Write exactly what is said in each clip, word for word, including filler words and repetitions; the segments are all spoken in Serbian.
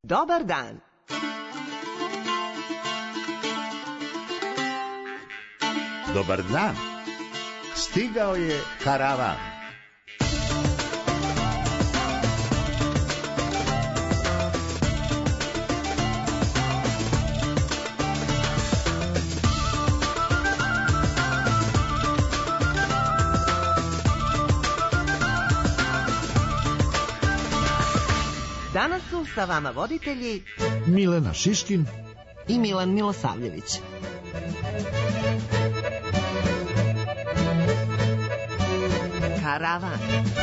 Dobar dan. Dobar dan. Stigao je karavan. Danas su sa vama voditelji Milena Šiškin i Milan Milosavljević. Karavan.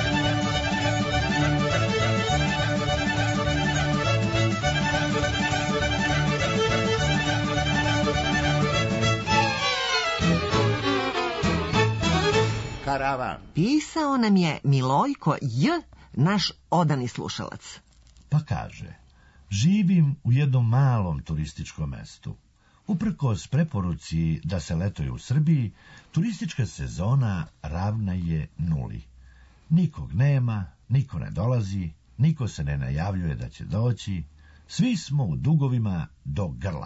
Karavan. Pisao nam je Milojko J, naš odani slušalac. Pa kaže, živim u jednom malom turističkom mestu. Uprkos preporuci da se letuje u Srbiji, turistička sezona ravna je nuli. Nikog nema, niko ne dolazi, niko se ne najavljuje da će doći, svi smo u dugovima do grla.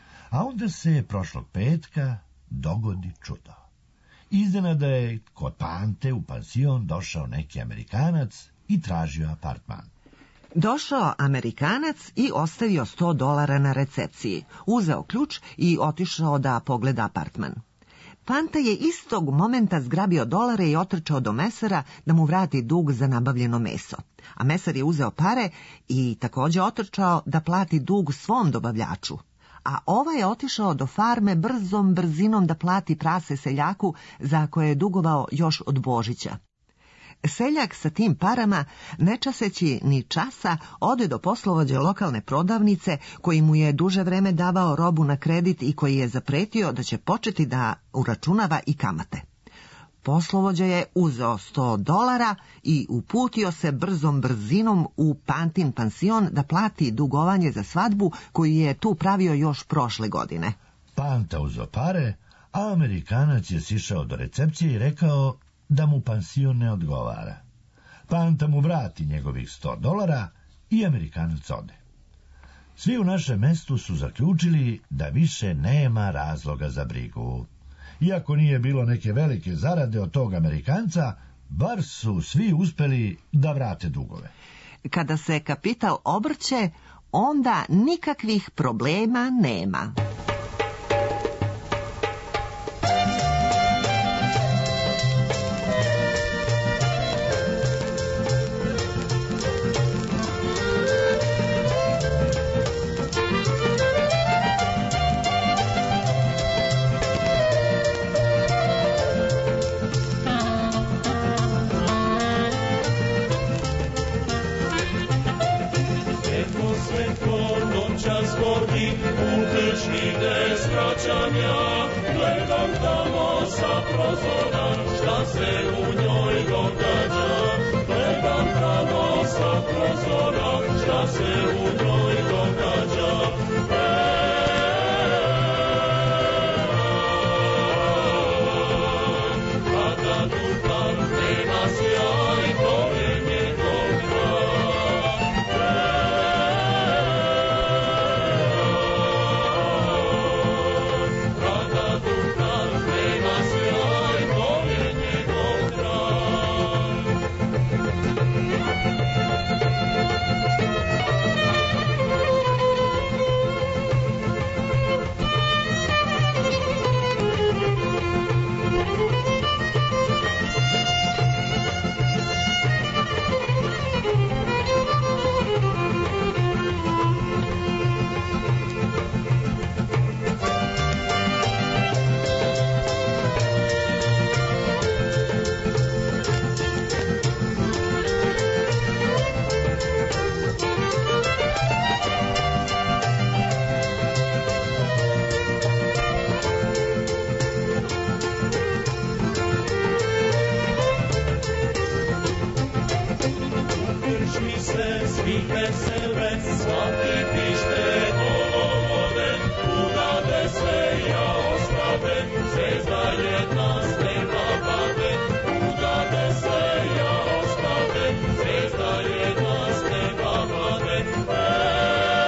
A onda se prošlog petka dogodi čudo. Iznenada je kod Pante u pansion došao neki Amerikanac i tražio apartman. Došao Amerikanac i ostavio sto dolara na recepciji, uzeo ključ i otišao da pogleda apartman. Panta je istog momenta zgrabio dolare i otrčao do mesara da mu vrati dug za nabavljeno meso. A mesar je uzeo pare i također otrčao da plati dug svom dobavljaču. A ovaj je otišao do farme brzom brzinom da plati prase seljaku za koje je dugovao još od Božića. Seljak sa tim parama, ne časeći ni časa, ode do poslovođe lokalne prodavnice koji mu je duže vreme davao robu na kredit i koji je zapretio da će početi da uračunava i kamate. Poslovođa je uzeo sto dolara i uputio se brzom brzinom u Pantin pansion da plati dugovanje za svadbu koju je tu pravio još prošle godine. Panta uzeo pare, a Amerikanac je sišao do recepcije i rekao da mu pansion ne odgovara. Panta mu vrati njegovih sto dolara i Amerikanac ode. Svi u našem mestu su zaključili da više nema razloga za brigu. Iako nije bilo neke velike zarade od tog Amerikanca, bar su svi uspeli da vrate dugove. Kada se kapital obrće, onda nikakvih problema nema. Gledam tamo sa prozora, šta se u njoj događa. Gledam tamo sa prozora, šta se u njoj događa. Kada Dukan nema sjaj, to je njegov kraj. Zvezda jedna s neba pade,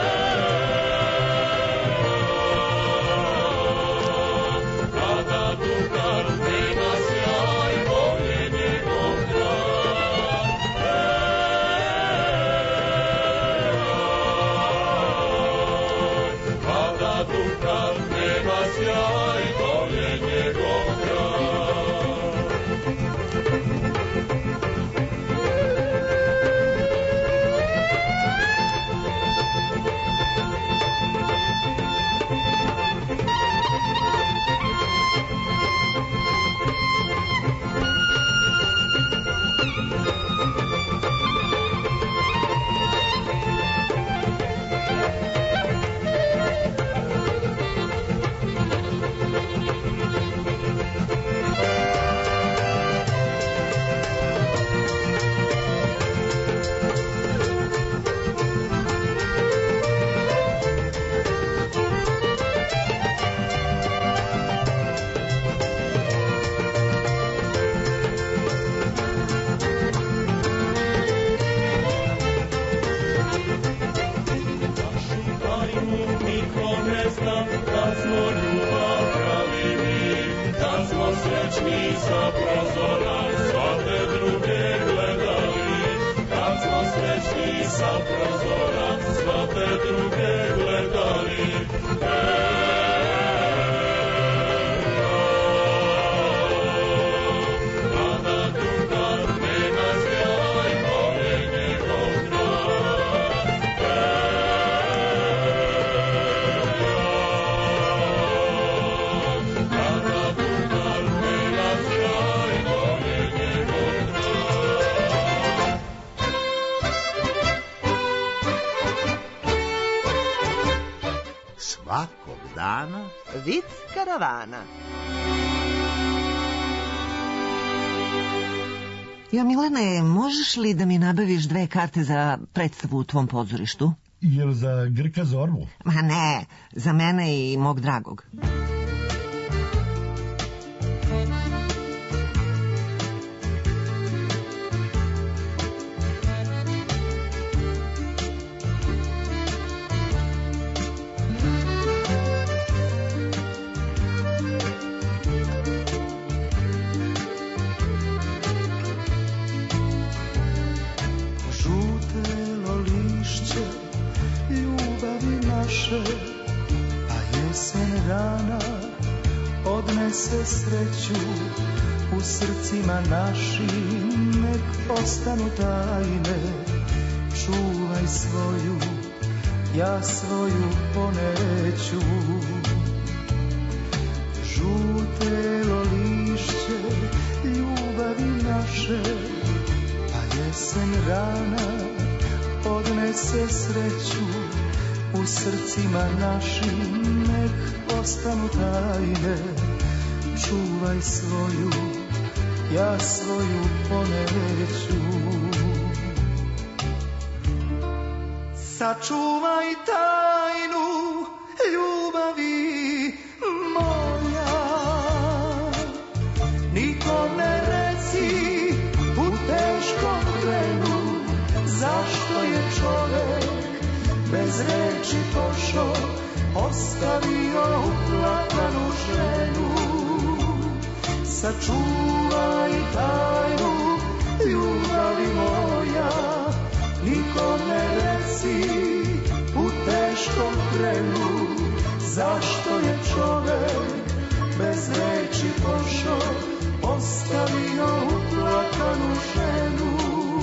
tajnu niko ne zna, kad smo ljubav krali mi, kad smo srećni sa prozora, svate druge gledali, kad smo srećni sa prozora, svate druge gledali. Svakog dana Vic karavana. Ja, Milane, možeš li da mi nabaviš dve karte za predstavu u tvom pozorištu? Jel za Grka Zorbu? Ma ne, za mene i mog dragog. A jesen rana odnese sreću, u srcima našim nek ostanu tajne. Čuvaj svoju, ja svoju poneću. Žutelo lišće ljubavi naše, a jesen rana odnese sreću, u srcima našim nek ostanu tajne. Čuvaj svoju, ja svoju poneću. Sačuvaj tajnu ljubavi moja, nikom ne reci u teškom trenu, zašto je čovek bez reči pošao, ostavio uplakanu ženu. Sačuvaj tajnu ljubavi moja, nikom ne reci u teškom trenu, zašto je čovek bez reči pošao, ostavio uplakanu ženu.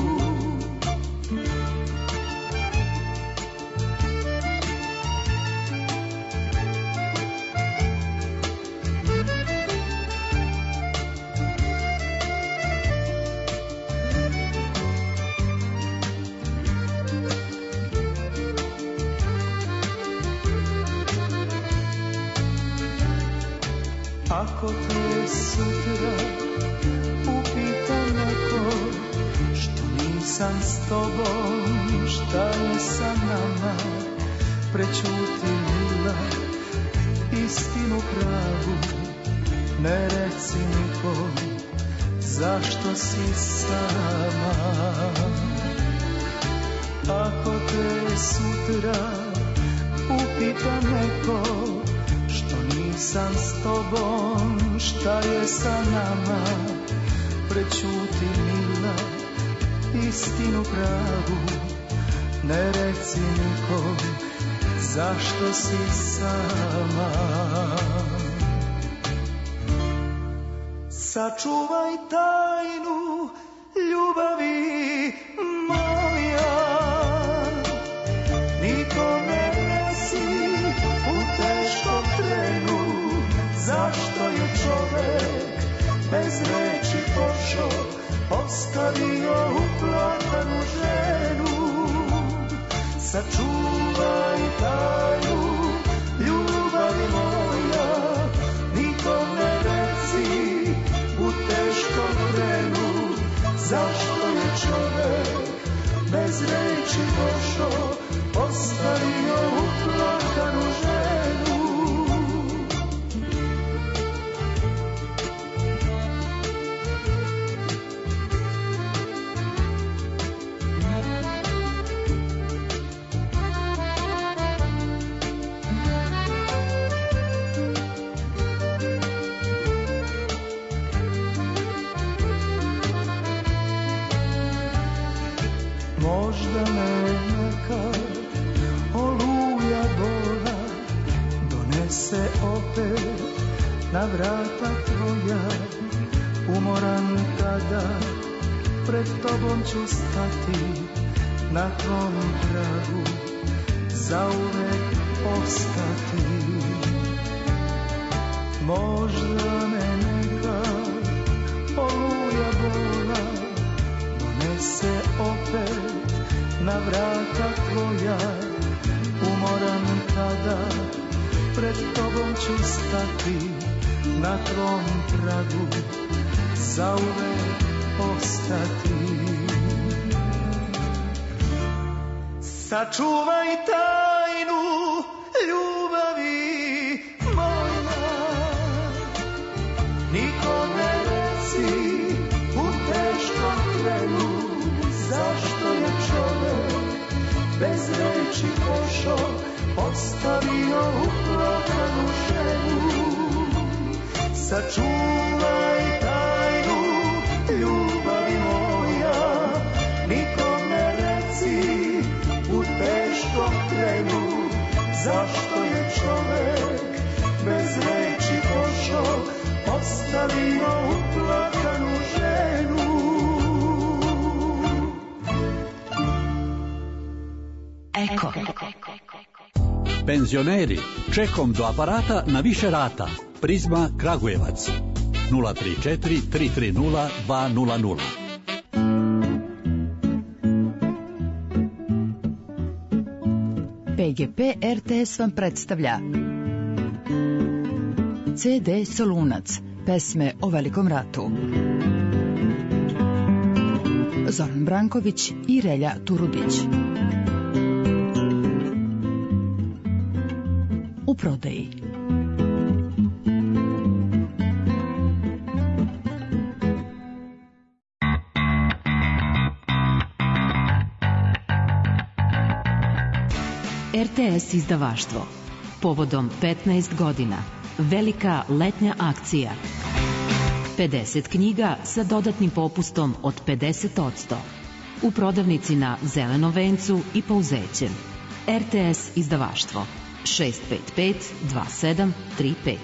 Ako te sutra upita neko što nisam s tobom, šta je sa nama, prećuti mila istinu pravu, ne reci nikom zašto si sama. Ako te sutra upita neko sam s tobom, šta je sa nama, prećuti mila istinu pravu, ne reci nikom zašto si sama. Sačuvaj tajnu ljubavi moja, nikom ne reci u teškom trenu, zašto je čovek bez reči pošao, ostavio uplakanu ženu. Sačuvaj tajnu ljubavi moja, nikom ne reci u teškom trenu, zašto je čovek bez reči pošao, ostavio uplakanu ženu. na vrata tvoja, umoran tada, pred tobom ću stati, na tvom pragu, zauvek ostati. Možda me neka oluja bola donese opet na vrata tvoja, umoran tada, pred tobom ću stati, na tvom pragu, zauvek ostati. Sačuvaj tajnu ljubavi moja, nikom ne reci u teškom trenu, zašto je čovek bez reči pošao, ostavio uplakanu ženu. Sačuvaj tajnu ljubavi moja, nikom ne reci u teškom trenu, zašto je čovek bez reči pošao, ostavio uplakanu ženu. Eko. Penzioneri, čekom do aparata na više rata. Prizma Kragujevac nula tri četiri tri tri nula dva nula nula. P G P R T S vam predstavlja C D Solunac, pesme o Velikom ratu. Zoran Branković i Relja Turudić. U prodaji. R T S izdavaštvo. Povodom petnaest godina. Velika letnja akcija. pedeset knjiga sa dodatnim popustom od pedeset posto. U prodavnici na Zelenom vencu i Pouzećem. R T S izdavaštvo. šest pet pet dva sedam tri pet.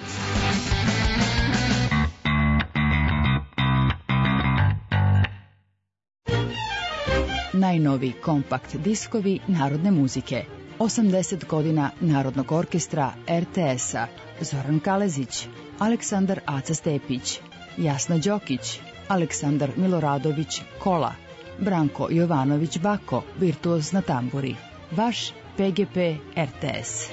Najnovi kompakt diskovi narodne muzike. osamdeset godina Narodnog orkestra R T S-a. Zoran Kalezić, Aleksandar Aca Stepić, Jasna Đokić, Aleksandar Miloradović Kola, Branko Jovanović Bako, virtuoz na tamburi. Vaš P G P R T S.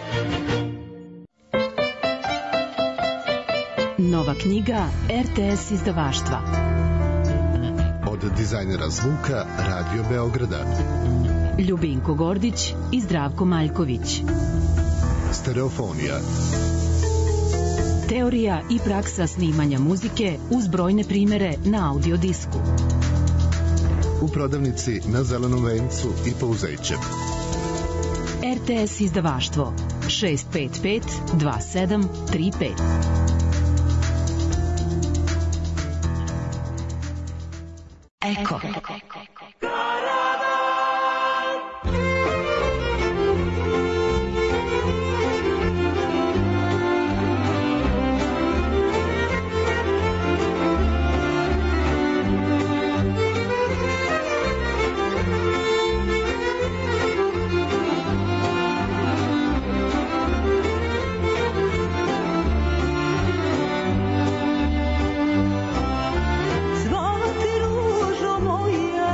Nova knjiga R T S izdavaštva. Od dizajnera zvuka Radio Beograda. Ljubinko Gordić i Zdravko Maljković. Stereofonija. Teorija i praksa snimanja muzike uz brojne primere na audio disku. U prodavnici na Zelenom vencu i Pouzećem. R T S izdavaštvo šest pet pet dva sedam tri pet. Eko. Cvati ružo moja,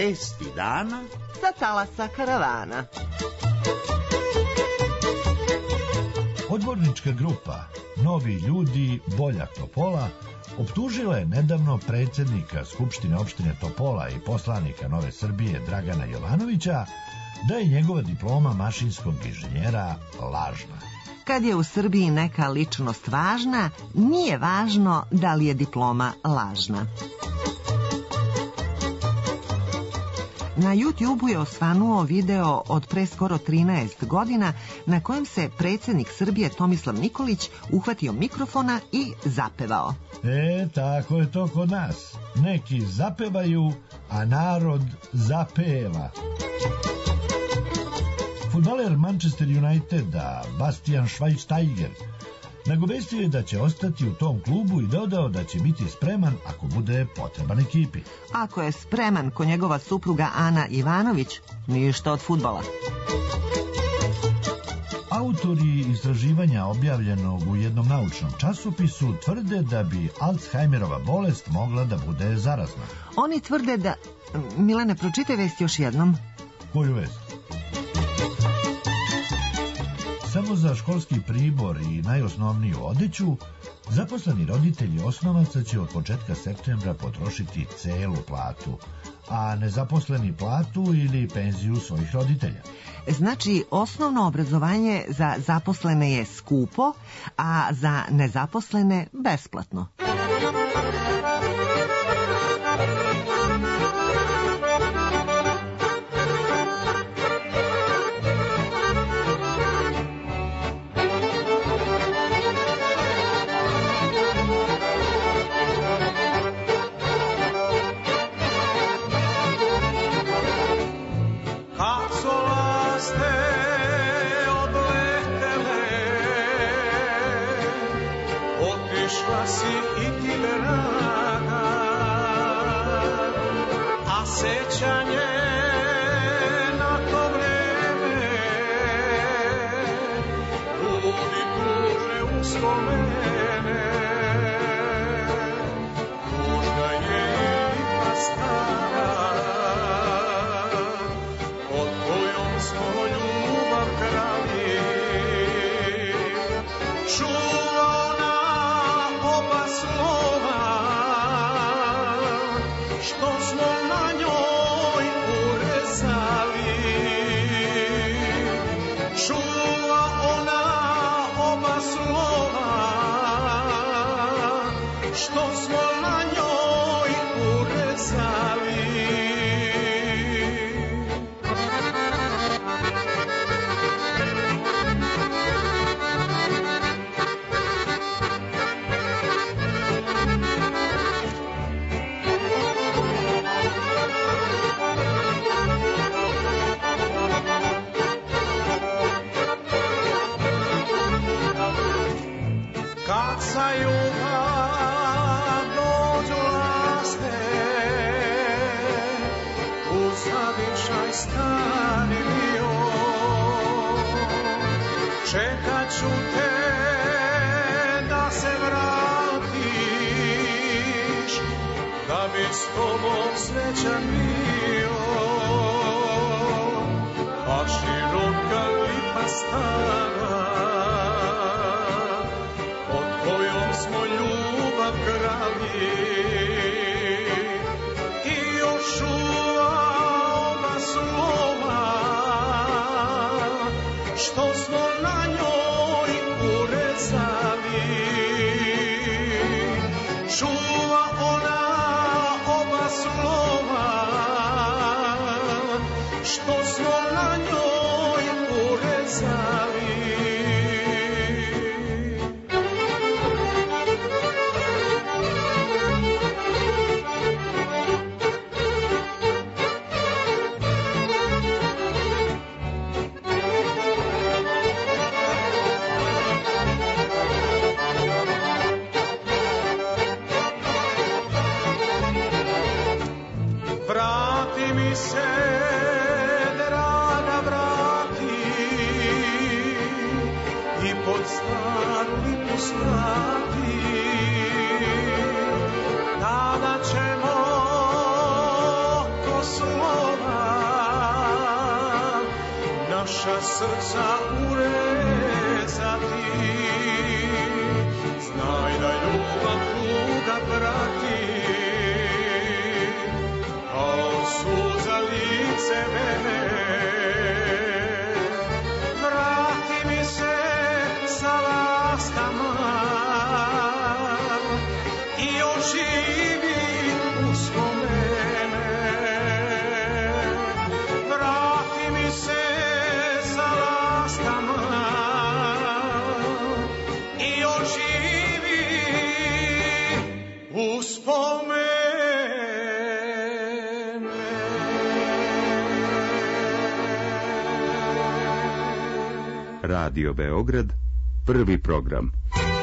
Vesti dana sa talasa karavana. Odbornička grupa Novi ljudi, bolja Topola optužila je nedavno predsjednika Skupštine opštine Topola i poslanika Nove Srbije Dragana Jovanovića da je njegova diploma mašinskog inženjera lažna. Kad je u Srbiji neka ličnost važna, nije važno da li je diploma lažna. Na YouTubeu je osvanuo video od pre skoro trinaest godina na kojem se predsjednik Srbije Tomislav Nikolić uhvatio mikrofona i zapevao. E, tako je to kod nas. Neki zapevaju, a narod zapeva. Fudbaler Manchester Uniteda Bastian Schweinsteiger nagovestio je da će ostati u tom klubu i dodao da će biti spreman ako bude potreban ekipi. Ako je spreman ko njegova supruga Ana Ivanović, ništa od fudbala. Autori istraživanja objavljenog u jednom naučnom časopisu tvrde da bi Alzheimerova bolest mogla da bude zarazna. Oni tvrde da... Milane, pročitaj vest još jednom. Koju vest? Samo za školski pribor i najosnovniju odeću, zaposleni roditelji osnovaca će od početka septembra potrošiti celu platu, a nezaposleni platu ili penziju svojih roditelja. Znači, osnovno obrazovanje za zaposlene je skupo, a za nezaposlene besplatno. Vrati mi se, draga, vrati, naša srca urezati. Znaj da ljubav tuga prati, kao suza lice mene. Vrati mi se sa laskama i oživi uspomene. Vrati mi se sa laskama i oživi uspomene. Radio Beograd, prvi program.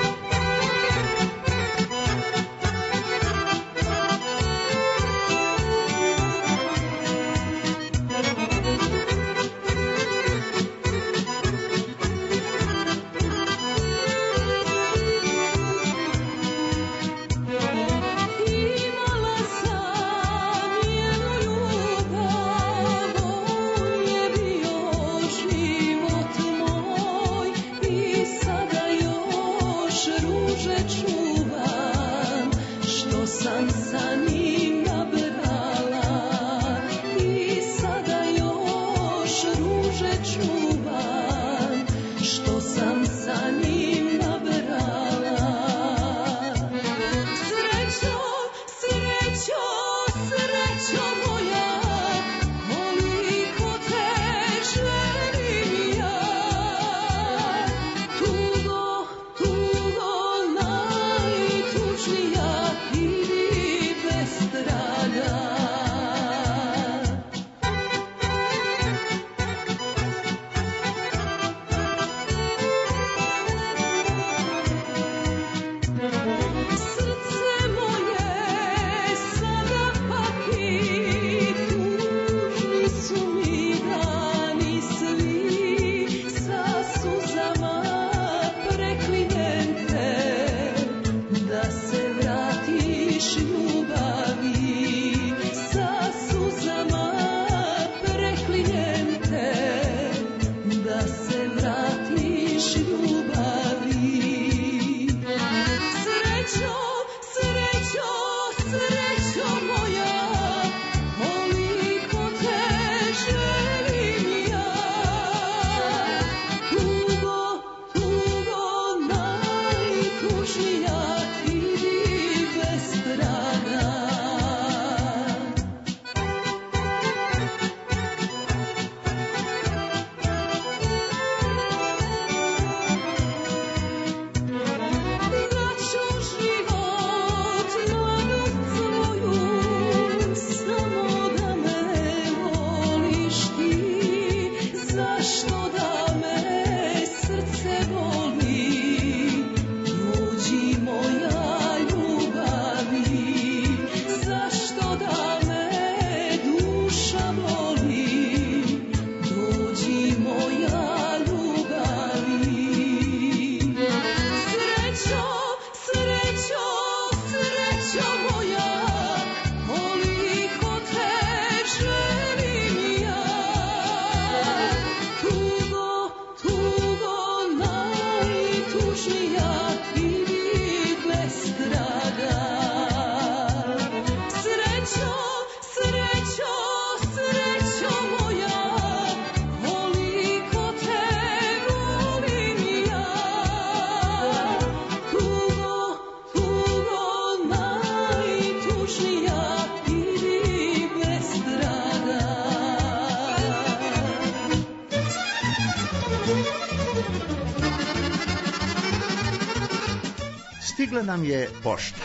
Stigla nam je pošta.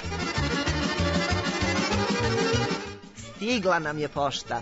Stigla nam je pošta.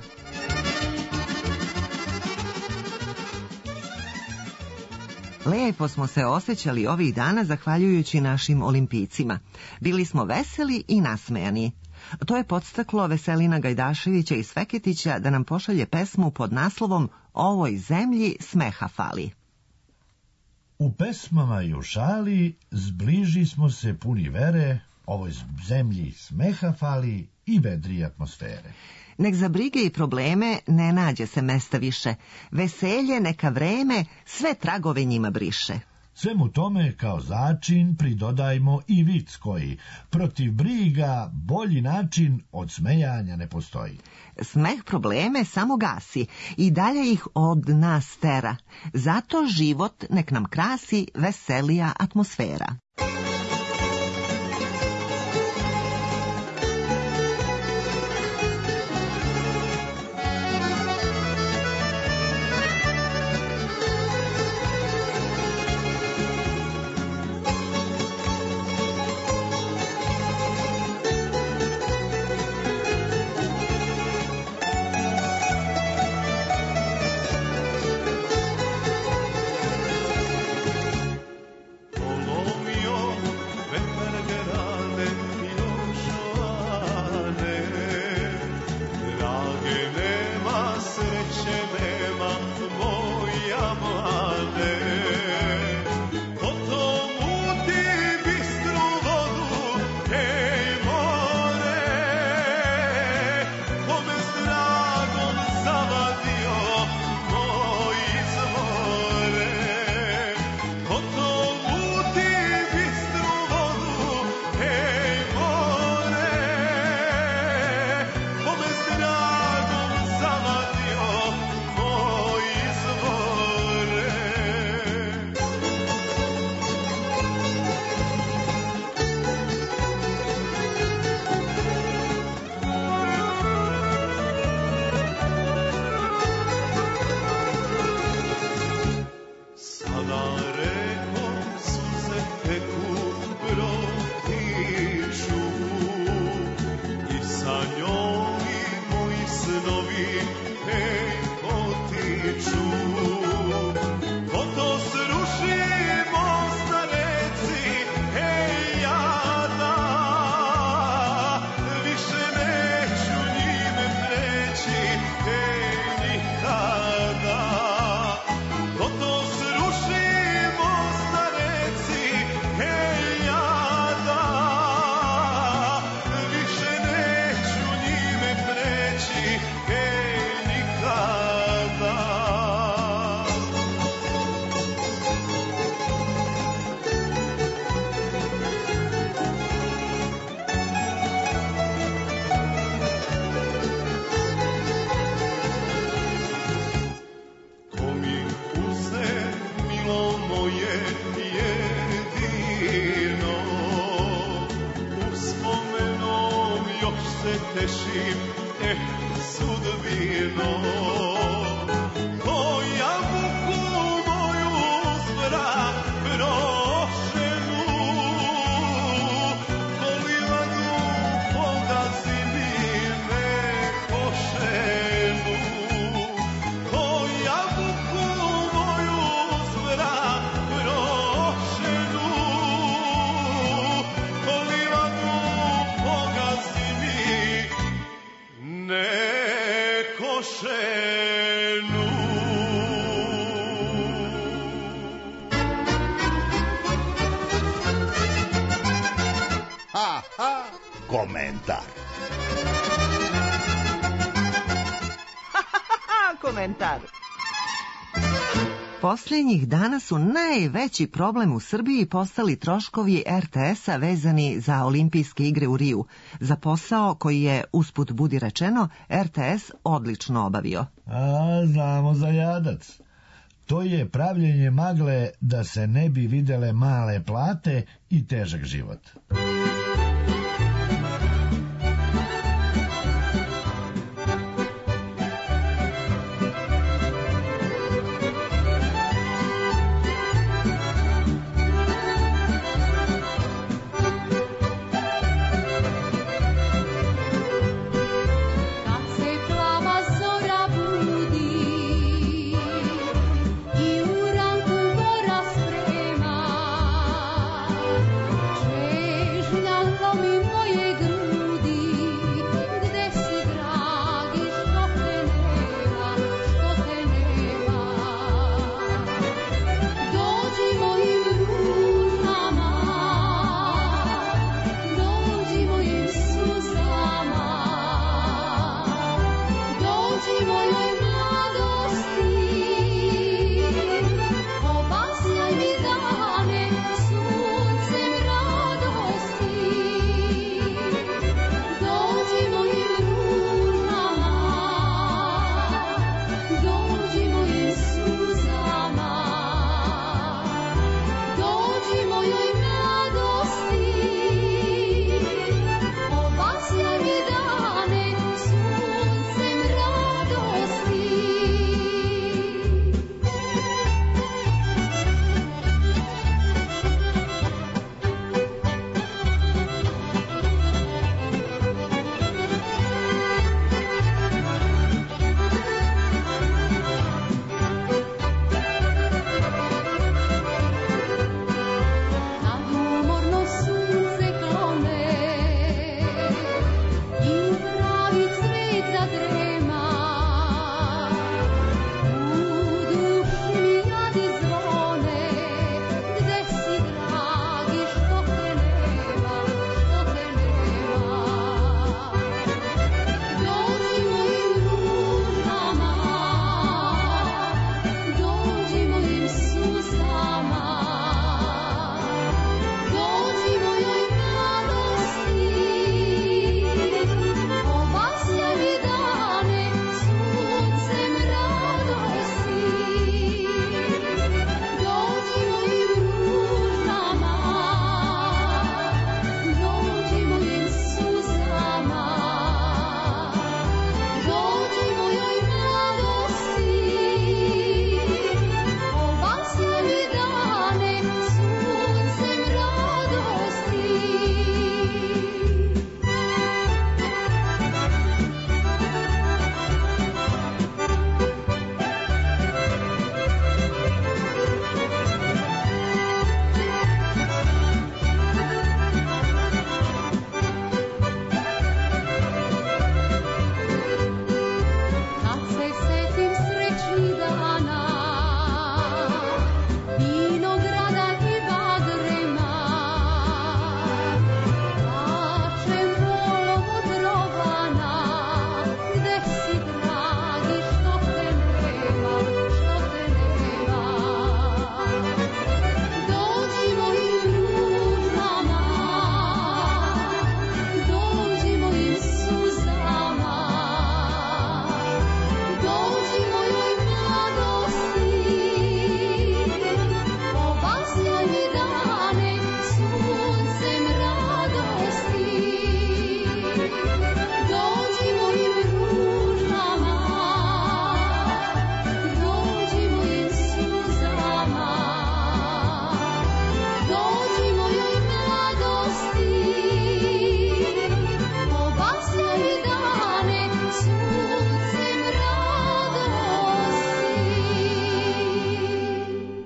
Lepo smo se osjećali ovih dana zahvaljujući našim olimpijcima. Bili smo veseli i nasmejani. To je podstaklo Veselina Gajdaševića iz Feketića da nam pošalje pesmu pod naslovom Ovoj zemlji smeha fali. U pesmama i u šali zbliži smo se puni vere, ovoj zemlji smeha fali i vedrije atmosfere. Nek za brige i probleme ne nađe se mesta više. Veselje neka vreme sve tragove njima briše. Svemu tome kao začin pridodajmo i vic koji protiv briga bolji način od smejanja ne postoji. Smeh probleme samo gasi i dalje ih od nas tera. Zato život nek nam krasi veselija atmosfera. Komentar. Komentar. Posljednjih dana su najveći problem u Srbiji postali troškovi er te esa vezani za olimpijske igre u Riju, za posao koji je, usput budi rečeno, er te es odlično obavio. A, znamo za jadac. To je pravljenje magle da se ne bi videle male plate i težak život. Now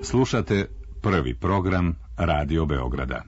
Slušate prvi program Radio Beograda.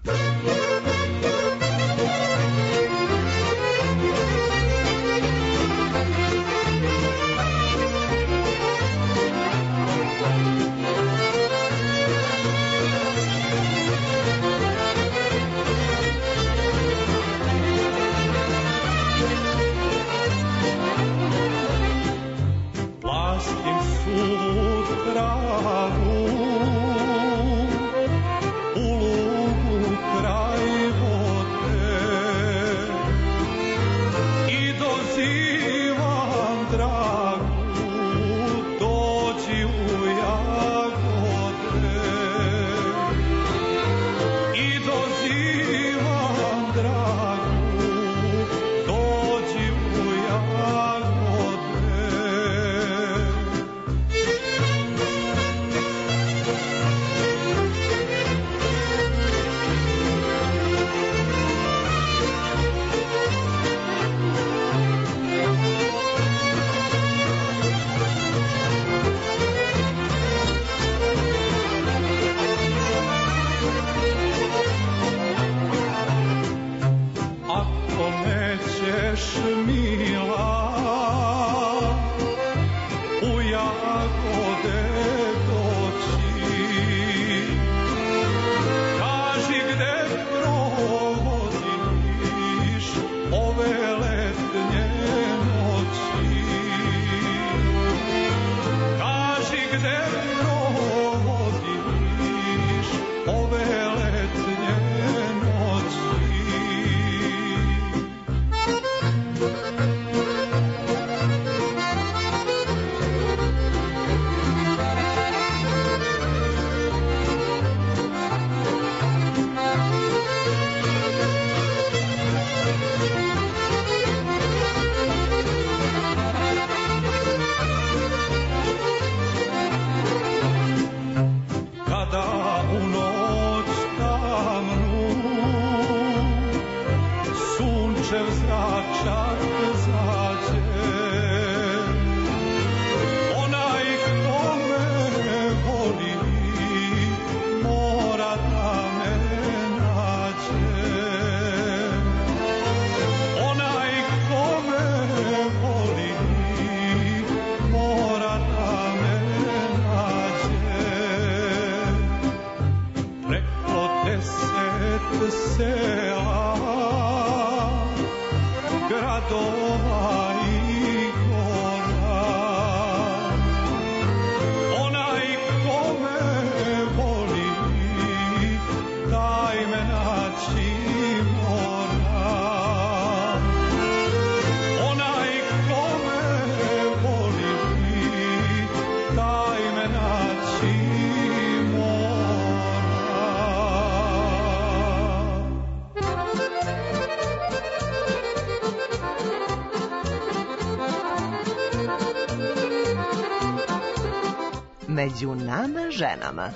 Među nama ženama.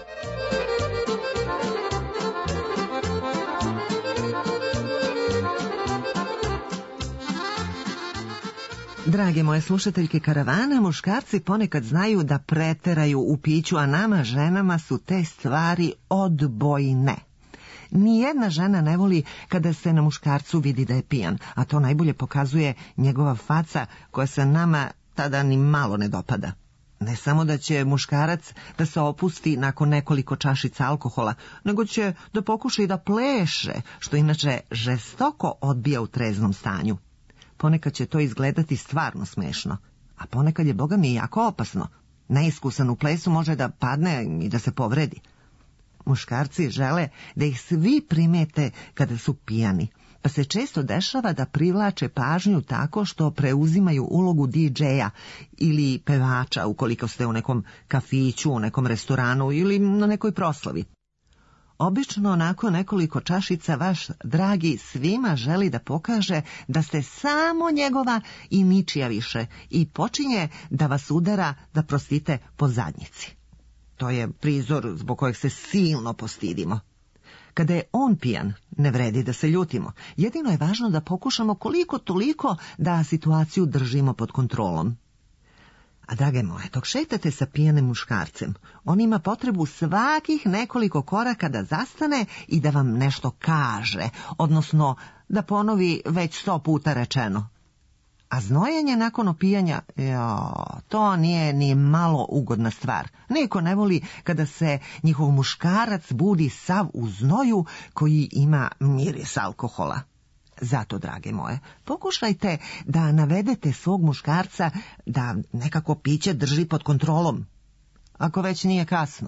Drage moje slušateljke karavana, muškarci ponekad znaju da preteraju u piću, a nama ženama su te stvari odbojne. Nijedna žena ne voli kada se na muškarcu vidi da je pijan, a to najbolje pokazuje njegova faca koja se nama tada ni malo ne dopada. Ne samo da će muškarac da se opusti nakon nekoliko čašica alkohola, nego će da pokuša i da pleše, što inače žestoko odbija u treznom stanju. Ponekad će to izgledati stvarno smešno, a ponekad je, boga mi, jako opasno. Neiskusan u plesu može da padne i da se povredi. Muškarci žele da ih svi primete kada su pijani, pa se često dešava da privlače pažnju tako što preuzimaju ulogu D J-a ili pevača ukoliko ste u nekom kafiću, u nekom restoranu ili na nekoj proslavi. Obično nakon nekoliko čašica vaš dragi svima želi da pokaže da ste samo njegova i ničija više i počinje da vas udara da prostite po zadnjici. To je prizor zbog kojeg se silno postidimo. Kada je on pijan, ne vredi da se ljutimo. Jedino je važno da pokušamo koliko toliko da situaciju držimo pod kontrolom. A drage moje, dok šetate sa pijanim muškarcem, on ima potrebu svakih nekoliko koraka da zastane i da vam nešto kaže, odnosno da ponovi već sto puta rečeno. A znojenje nakon opijanja, jo, to nije ni malo ugodna stvar. Niko ne voli kada se njihov muškarac budi sav u znoju koji ima miris alkohola. Zato, drage moje, pokušajte da navedete svog muškarca da nekako piće drži pod kontrolom. Ako već nije kasno.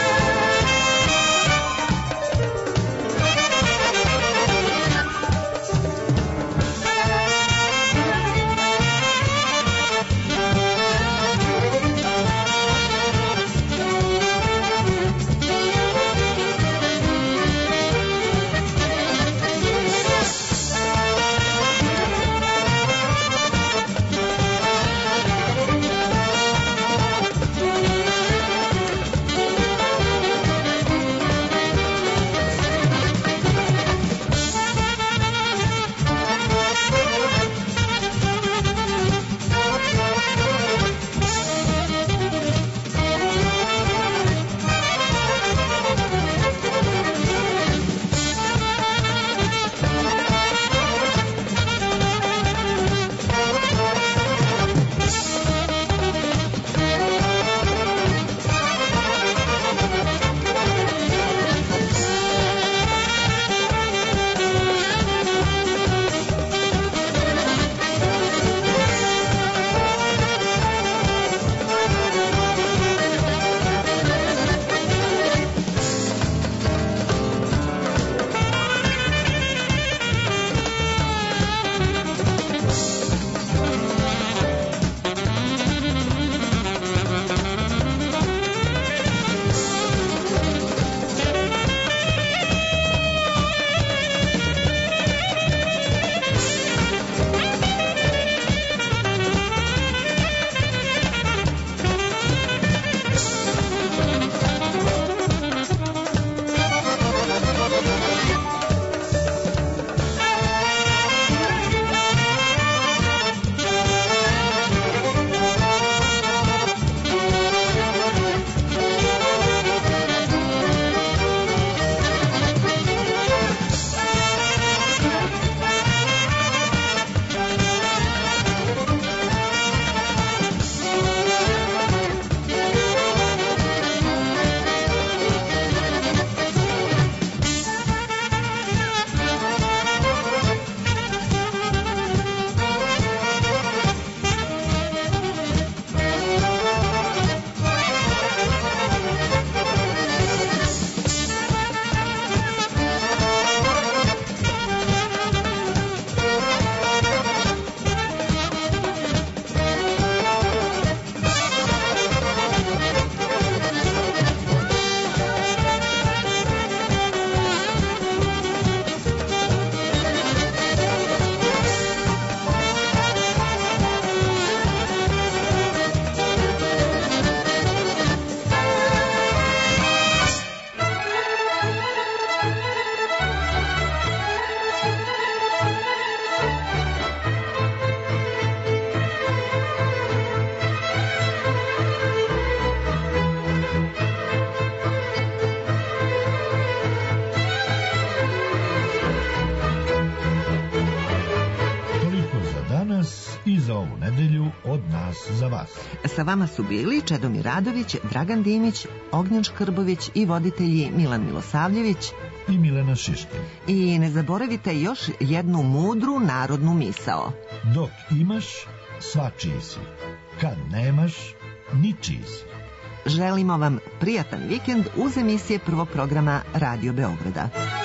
I za ovu nedelju od nas za vas. Sa vama su bili Čedomir Radović, Dragan Dimić, Ognjen Škrbović i voditelji Milan Milosavljević i Milena Šiškin. I ne zaboravite još jednu mudru narodnu misao. Dok imaš, svačiji si. Kad nemaš, ničiji si. Želimo vam prijatan vikend uz emisije Prvog programa Radio Beograda.